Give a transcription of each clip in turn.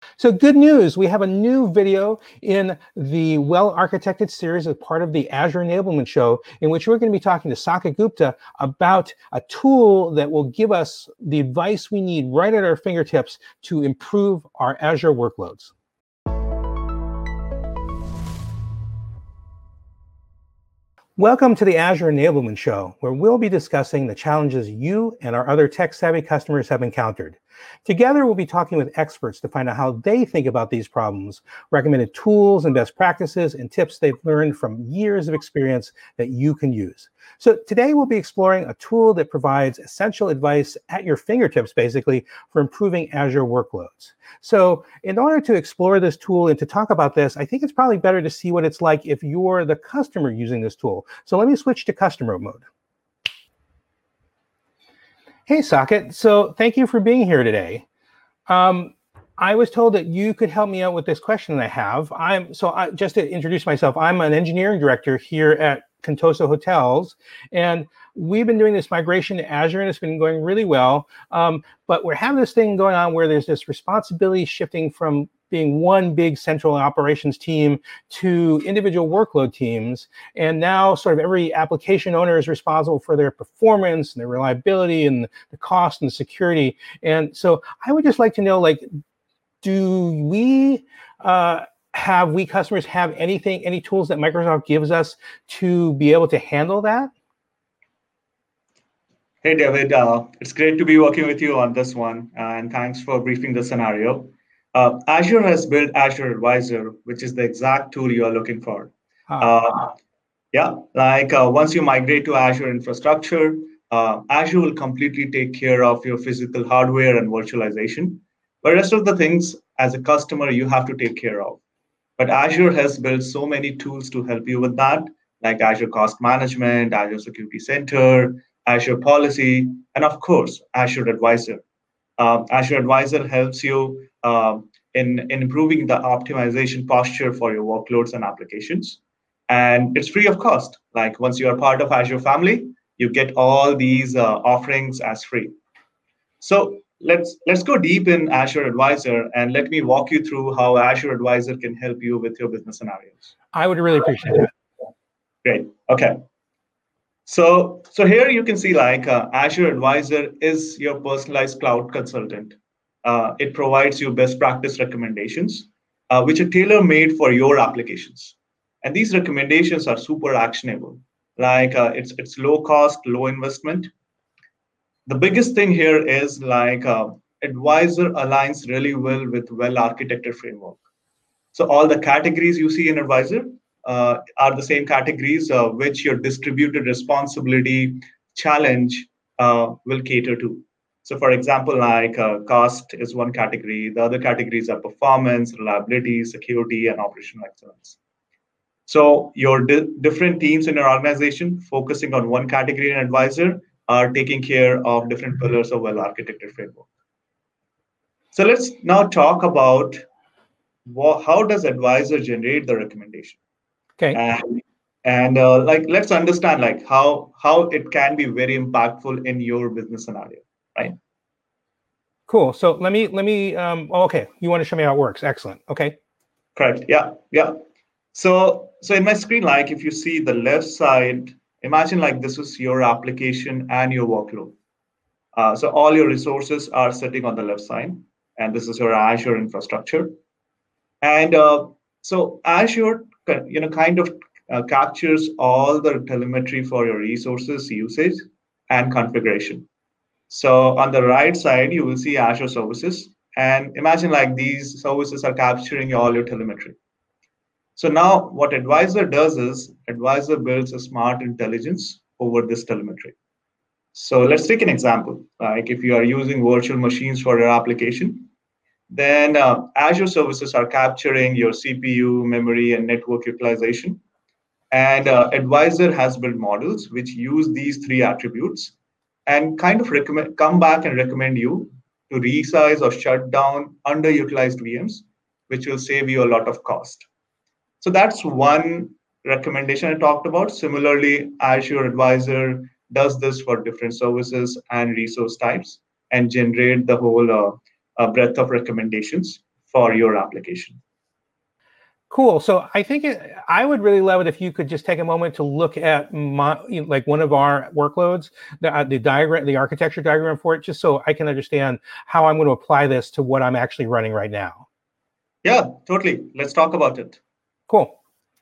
So good news, we have a new video in the Well-Architected series as part of the Azure Enablement Show, in which we're going to be talking to Saket Gupta about a tool that will give us the advice we need right at our fingertips to improve our Azure workloads. Welcome to the Azure Enablement Show, where we'll be discussing the challenges you and our other tech-savvy customers have encountered. Together, we'll be talking with experts to find out how they think about these problems, recommended tools and best practices, and tips they've learned from years of experience that you can use. So today, we'll be exploring a tool that provides essential advice at your fingertips, basically, for improving Azure workloads. So in order to explore this tool and to talk about this, I think it's probably better to see what it's like if you're the customer using this tool. So let me switch to customer mode. Hey, Saket. So thank you for being here today. I was told that you could help me out with this question that I have. Just to introduce myself, I'm an engineering director here at Contoso Hotels, and we've been doing this migration to Azure, and it's been going really well. But we're having this thing going on where there's this responsibility shifting from being one big central operations team to individual workload teams. And now sort of every application owner is responsible for their performance and their reliability and the cost and the security. And so I would just like to know, do we customers have any tools that Microsoft gives us to be able to handle that? Hey, David. It's great to be working with you on this one, and thanks for briefing the scenario. Azure has built Azure Advisor, which is the exact tool you are looking for. Once you migrate to Azure infrastructure, Azure will completely take care of your physical hardware and virtualization. But the rest of the things, as a customer, you have to take care of. But Azure has built so many tools to help you with that, like Azure Cost Management, Azure Security Center, Azure Policy, and of course, Azure Advisor. Azure Advisor helps you in improving the optimization posture for your workloads and applications. And it's free of cost. Like once you are part of Azure family, you get all these offerings as free. So let's go deep in Azure Advisor, and let me walk you through how Azure Advisor can help you with your business scenarios. I would really appreciate that. Great. Okay. So here you can see Azure Advisor is your personalized cloud consultant. It provides you best practice recommendations, which are tailor-made for your applications. And these recommendations are super actionable. It's low cost, low investment. The biggest thing here is Advisor aligns really well with well-architected framework. So all the categories you see in Advisor are the same categories which your distributed responsibility challenge will cater to. So for example, cost is one category. The other categories are performance, reliability, security, and operational excellence. So your different teams in your organization focusing on one category in Advisor are taking care of different pillars of well-architected framework. So let's now talk about how does Advisor generate the recommendation. Okay. And let's understand how it can be very impactful in your business scenario, right? Cool. So let me. Okay, you want to show me how it works? Excellent. Okay. Correct. Yeah. So in my screen, if you see the left side, imagine this is your application and your workload. So all your resources are sitting on the left side, and this is your Azure infrastructure. And so Azure, captures all the telemetry for your resources usage and configuration. So on the right side, you will see Azure services, and imagine these services are capturing all your telemetry. So now what Advisor does is Advisor builds a smart intelligence over this telemetry. So let's take an example. If you are using virtual machines for your application, then Azure services are capturing your CPU, memory, and network utilization. And Advisor has built models which use these three attributes and come back and recommend you to resize or shut down underutilized VMs, which will save you a lot of cost. So that's one recommendation I talked about. Similarly, Azure Advisor does this for different services and resource types and generate the whole breadth of recommendations for your application. Cool. So I think I would really love it if you could just take a moment to look at like one of our workloads, the diagram, the architecture diagram for it, just so I can understand how I'm going to apply this to what I'm actually running right now. Yeah, totally. Let's talk about it. Cool.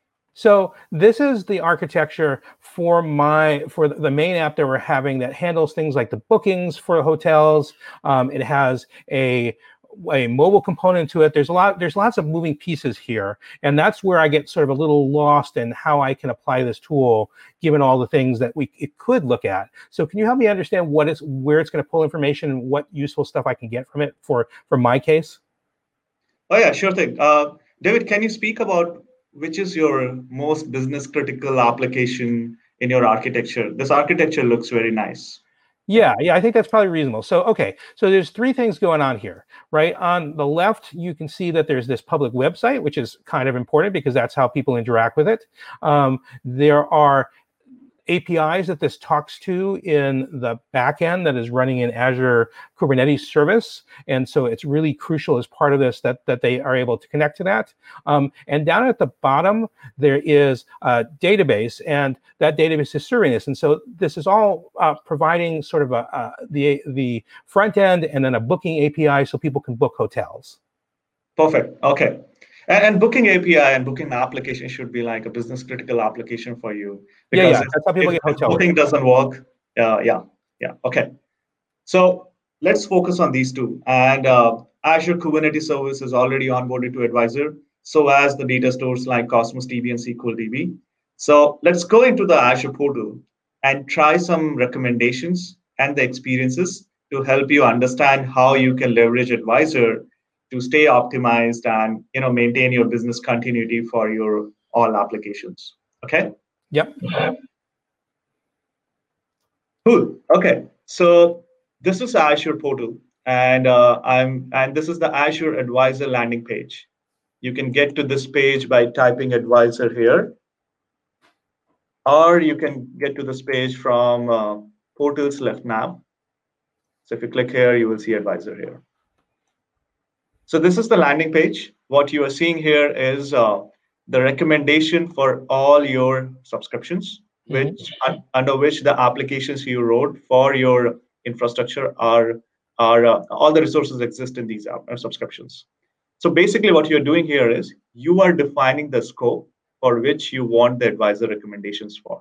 So this is the architecture for the main app that we're having that handles things like the bookings for hotels. It has a mobile component to it. There's lots of moving pieces here, and that's where I get sort of a little lost in how I can apply this tool given all the things that it could look at. So can you help me understand where it's going to pull information and what useful stuff I can get from it for my case? Oh yeah, sure thing. David, can you speak about which is your most business critical application in your architecture? This architecture looks very nice. Yeah, I think that's probably reasonable. So, okay, so there's three things going on here, right? On the left, you can see that there's this public website, which is kind of important because that's how people interact with it. There are APIs that this talks to in the backend that is running in Azure Kubernetes service. And so it's really crucial as part of this that they are able to connect to that. And down at the bottom, there is a database, and that database is serving this. And so this is all providing sort of the front end and then a booking API so people can book hotels. Perfect. Okay. And booking API and booking application should be like a business critical application for you. Because that's how people get hotel. Booking doesn't work. Yeah. Okay. So let's focus on these two. And Azure Kubernetes Service is already onboarded to Advisor. So as the data stores like Cosmos DB and SQL DB. So let's go into the Azure portal and try some recommendations and the experiences to help you understand how you can leverage Advisor to stay optimized and maintain your business continuity for your all applications. Okay. Yep. Cool. Okay. So this is Azure portal, and this is the Azure Advisor landing page. You can get to this page by typing Advisor here, or you can get to this page from portal's left nav. So if you click here, you will see Advisor here. So this is the landing page. What you are seeing here is the recommendation for all your subscriptions, under which the applications you wrote for your infrastructure are all the resources exist in these subscriptions. So basically what you're doing here is you are defining the scope for which you want the advisor recommendations for.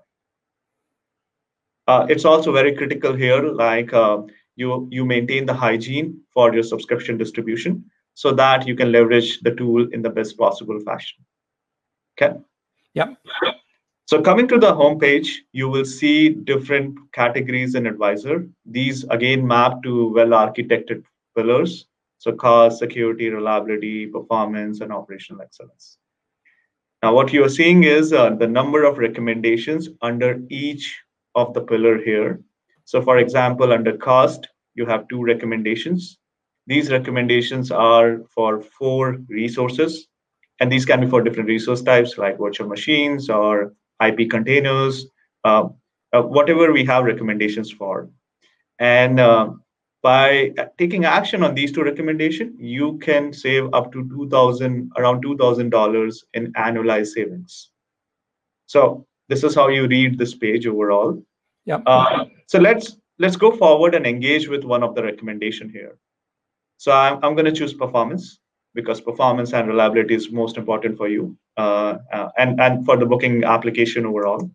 It's also very critical here, like you maintain the hygiene for your subscription distribution so that you can leverage the tool in the best possible fashion. Okay. Yep. So coming to the home page, you will see different categories in Advisor. These again map to well-architected pillars. So cost, security, reliability, performance, and operational excellence. Now, what you are seeing is the number of recommendations under each of the pillar here. So for example, under cost, you have 2 recommendations. These recommendations are for 4 resources, and these can be for different resource types like virtual machines or IP containers, whatever we have recommendations for. And by taking action on these 2 recommendations, you can save up to around $2,000 in annualized savings. So this is how you read this page overall. Yep. So let's go forward and engage with one of the recommendation here. So I'm going to choose performance because performance and reliability is most important for you and for the booking application overall.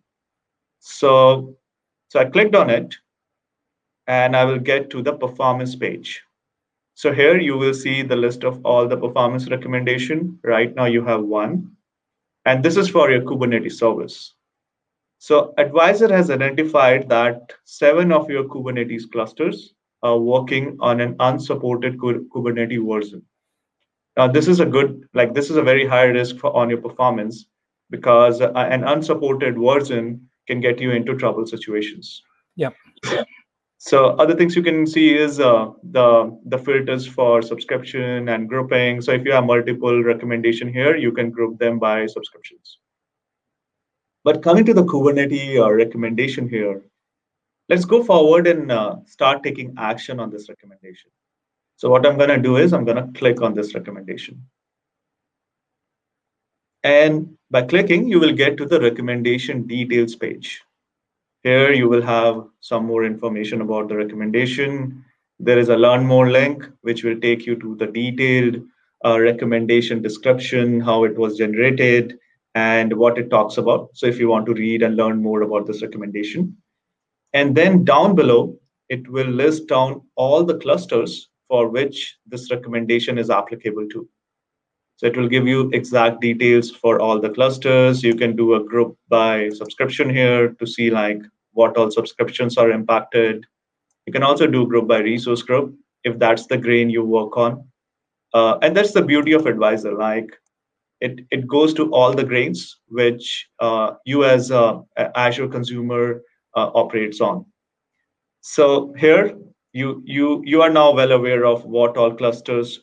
So I clicked on it and I will get to the performance page. So here you will see the list of all the performance recommendation. Right now you have 1, and this is for your Kubernetes service. So Advisor has identified that 7 of your Kubernetes clusters are working on an unsupported Kubernetes version. Now, this is a very high risk on your performance because an unsupported version can get you into trouble situations. Yep. So other things you can see is the filters for subscription and grouping. So if you have multiple recommendation here, you can group them by subscriptions. But coming to the Kubernetes recommendation here, let's go forward and start taking action on this recommendation. So what I'm going to do is I'm going to click on this recommendation. And by clicking, you will get to the recommendation details page. Here you will have some more information about the recommendation. There is a learn more link, which will take you to the detailed recommendation description, how it was generated, and what it talks about. So if you want to read and learn more about this recommendation. And then down below, it will list down all the clusters for which this recommendation is applicable to. So it will give you exact details for all the clusters. You can do a group by subscription here to see like what all subscriptions are impacted. You can also do group by resource group if that's the grain you work on. And that's the beauty of Advisor. Like it goes to all the grains which you as a Azure consumer operates on. So here you are now well aware of what all clusters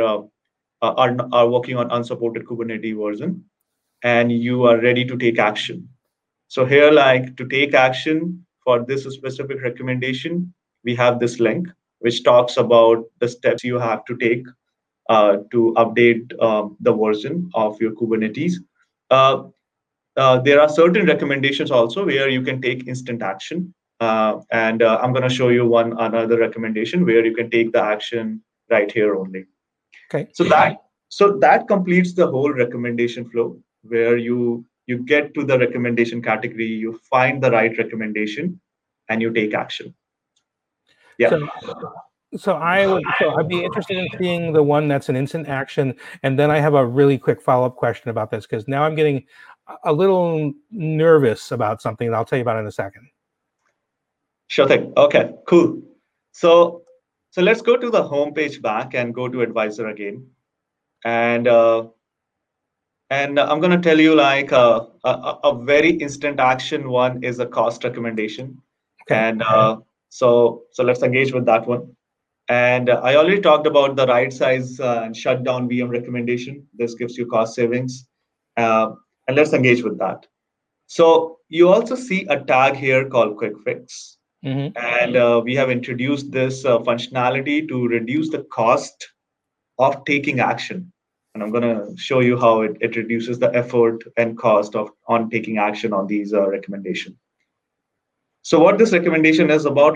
are working on unsupported Kubernetes version, and you are ready to take action. So here, like to take action for this specific recommendation, we have this link which talks about the steps you have to take to update the version of your Kubernetes. Uh, there are certain recommendations also where you can take instant action. And I'm going to show you another recommendation where you can take the action right here only. Okay. So that completes the whole recommendation flow where you get to the recommendation category, you find the right recommendation, and you take action. Yeah. So I'd be interested in seeing the one that's an instant action, and then I have a really quick follow-up question about this because now I'm getting a little nervous about something that I'll tell you about in a second. Sure thing. Okay, cool. So let's go to the home page back and go to Advisor again, and I'm going to tell you like a very instant action one is a cost recommendation, okay. And so let's engage with that one. And I already talked about the right size and shut down VM recommendation. This gives you cost savings. And let's engage with that. So you also see a tag here called Quick Fix. Mm-hmm. And we have introduced this functionality to reduce the cost of taking action. And I'm going to show you how it reduces the effort and cost on taking action on these recommendations. So what this recommendation is about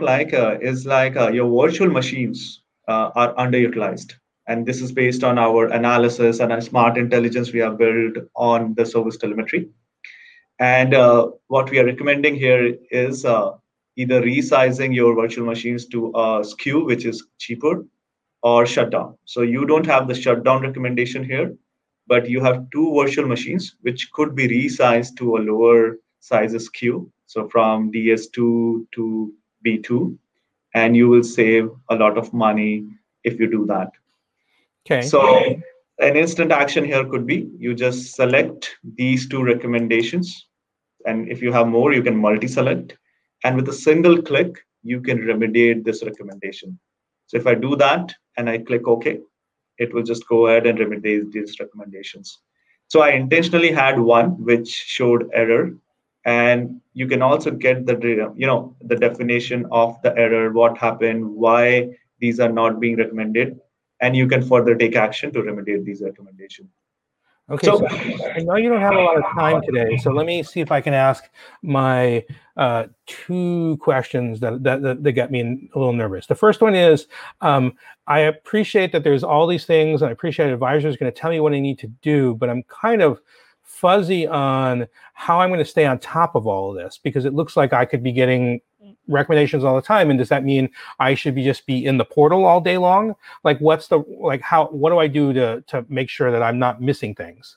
your virtual machines are underutilized. And this is based on our analysis and a smart intelligence we have built on the service telemetry. And what we are recommending here is either resizing your virtual machines to a SKU, which is cheaper, or shutdown. So you don't have the shutdown recommendation here, but you have two virtual machines, which could be resized to a lower size SKU. So from DS2 to B2, and you will save a lot of money if you do that. Okay. So an instant action here could be you just select these two recommendations. And if you have more, you can multi-select. And with a single click, you can remediate this recommendation. So if I do that and I click OK, it will just go ahead and remediate these recommendations. So I intentionally had one which showed error. And you can also get the definition of the error, what happened, why these are not being recommended, and you can further take action to remediate these recommendations. Okay, so I know you don't have a lot of time today, so let me see if I can ask my two questions that get me a little nervous. The first one is, I appreciate that there's all these things, and I appreciate advisors going to tell me what I need to do, but I'm kind of fuzzy on how I'm going to stay on top of all of this, because it looks like I could be getting recommendations all the time. And does that mean I should just be in the portal all day long? Like, what do I do to make sure that I'm not missing things?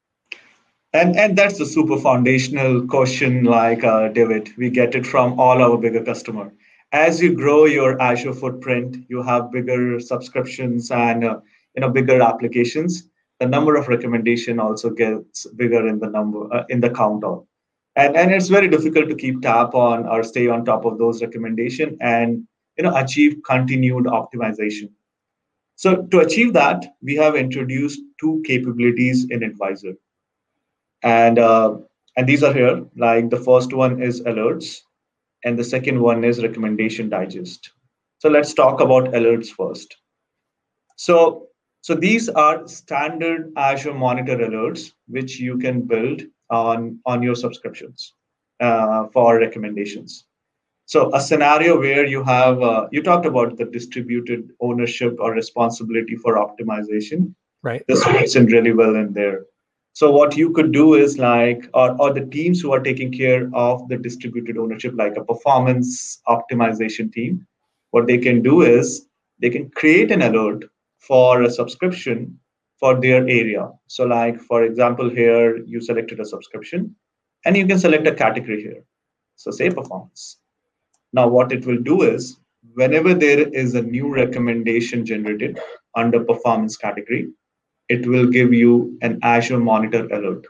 And that's the super foundational question, David. We get it from all our bigger customers. As you grow your Azure footprint, you have bigger subscriptions and bigger applications. The number of recommendation also gets bigger in the count of. And it's very difficult to keep tab on or stay on top of those recommendations and achieve continued optimization. So to achieve that, we have introduced two capabilities in Advisor. And these are here. Like the first one is alerts, and the second one is recommendation digest. So let's talk about alerts first. So, so these are standard Azure Monitor alerts, which you can build on your subscriptions for recommendations. So a scenario where you have, you talked about the distributed ownership or responsibility for optimization. Right. This fits in really well in there. So what you could do is like, or the teams who are taking care of the distributed ownership, like a performance optimization team, what they can do is they can create an alert for a subscription for their area. So like, for example, here you selected a subscription and you can select a category here. So say performance. Now, what it will do is whenever there is a new recommendation generated under performance category, it will give you an Azure Monitor alert.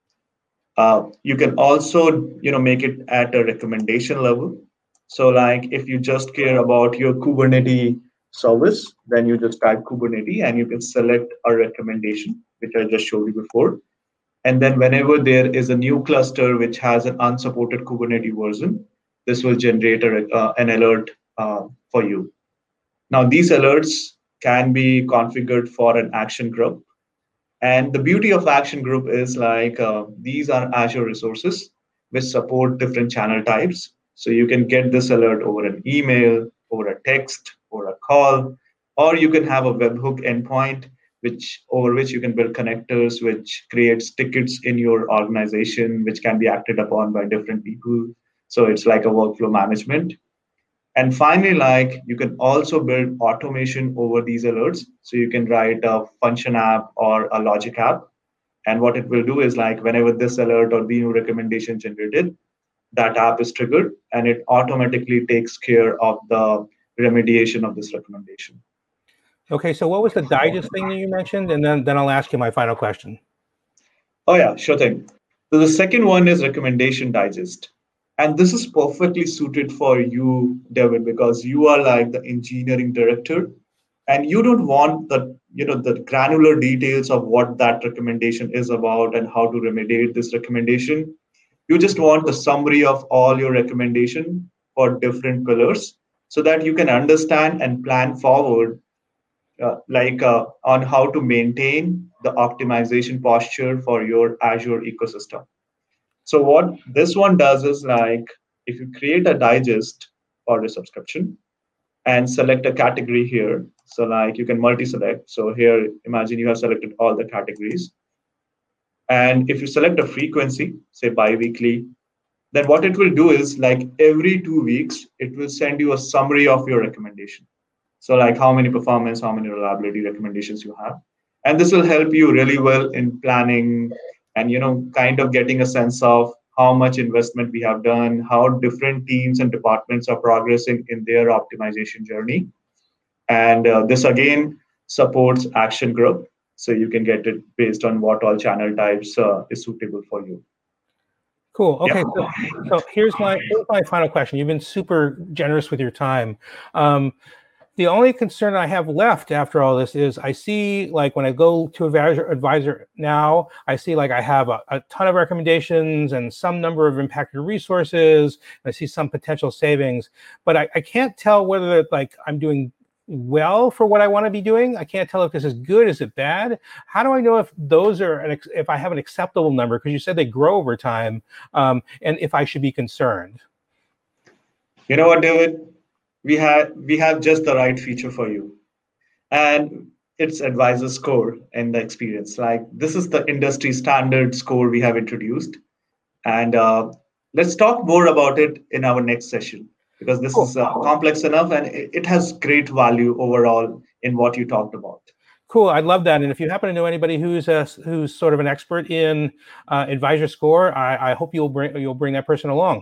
You can also, make it at a recommendation level. So, like if you just care about your Kubernetes service, then you just type Kubernetes and you can select a recommendation, which I just showed you before. And then whenever there is a new cluster which has an unsupported Kubernetes version, this will generate an alert for you. Now, these alerts can be configured for an action group. And the beauty of action group is like these are Azure resources which support different channel types. So you can get this alert over an email, over a text, or a call, or you can have a webhook endpoint which over which you can build connectors, which creates tickets in your organization, which can be acted upon by different people. So it's like a workflow management. And finally, like you can also build automation over these alerts. So you can write a function app or a logic app. And what it will do is like whenever this alert or the new recommendation generated, that app is triggered and it automatically takes care of the remediation of this recommendation. Okay, so what was the digest thing that you mentioned? And then I'll ask you my final question. Oh yeah, sure thing. So the second one is recommendation digest. And this is perfectly suited for you, David, because you are like the engineering director and you don't want the granular details of what that recommendation is about and how to remediate this recommendation. You just want the summary of all your recommendation for different pillars so that you can understand and plan forward on how to maintain the optimization posture for your Azure ecosystem. So what this one does is like if you create a digest for the subscription and select a category here, so like you can multi-select. So here, imagine you have selected all the categories. And if you select a frequency, say bi-weekly, then what it will do is like every 2 weeks, it will send you a summary of your recommendation. So like how many performance, how many reliability recommendations you have. And this will help you really well in planning and kind of getting a sense of how much investment we have done, how different teams and departments are progressing in their optimization journey. And this again supports action group. So you can get it based on what all channel types is suitable for you. Cool. Okay, so here's my final question. You've been super generous with your time. The only concern I have left after all this is I see like when I go to Advisor now, I see like I have a ton of recommendations and some number of impacted resources. I see some potential savings, but I can't tell whether like I'm doing well for what I want to be doing. I can't tell if this is good, is it bad? How do I know if those are if I have an acceptable number? Because you said they grow over time, and if I should be concerned. You know what, David? We have just the right feature for you, and it's Advisor Score and the experience. Like this is the industry standard score we have introduced, and let's talk more about it in our next session because this is complex enough and it has great value overall in what you talked about. Cool, I'd love that. And if you happen to know anybody who's sort of an expert in Advisor Score, I hope you'll bring that person along.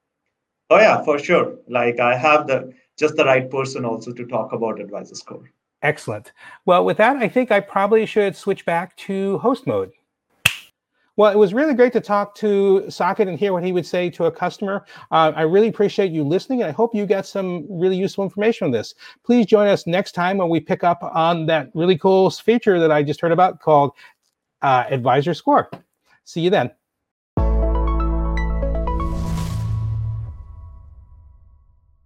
Oh yeah, for sure. Like I have just the right person also to talk about Advisor Score. Excellent. Well, with that, I think I probably should switch back to host mode. Well, it was really great to talk to Saket and hear what he would say to a customer. I really appreciate you listening, and I hope you got some really useful information on this. Please join us next time when we pick up on that really cool feature that I just heard about called Advisor Score. See you then.